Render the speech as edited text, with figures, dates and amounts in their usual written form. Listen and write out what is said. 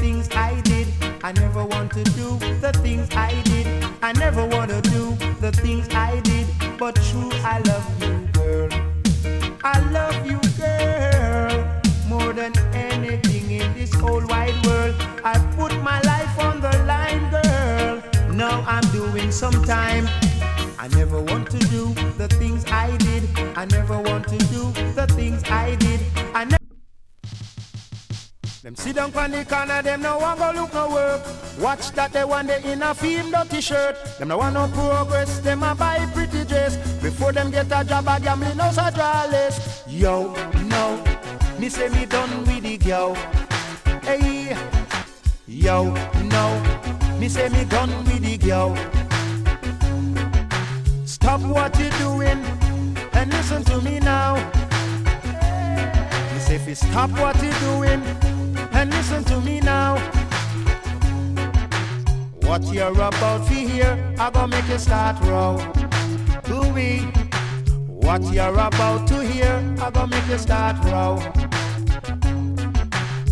things I did. I never want to do the things I did. I never want to do the things I did. But true, I love you, girl. I love you, girl, more than anything in this whole wide world. I put my life on the line, girl. Now I'm doing some time. I never want to do the things I did. I never want to do the things I did. I never. Them sit down on the corner, them no want go look no work. Watch that they want they in a film dirty shirt. Them no want no progress, them a buy pretty dress. Before them get a job a gambling house a draw list. Yo, no, me say me done with the girl. Hey, yo, no, me say me done with the girl. Stop what you doing and listen to me now. Me say if you stop what you doing and listen to me now. What you're about to hear, I gonna make you start row. Do we? What you're about to hear, I gonna make you start row.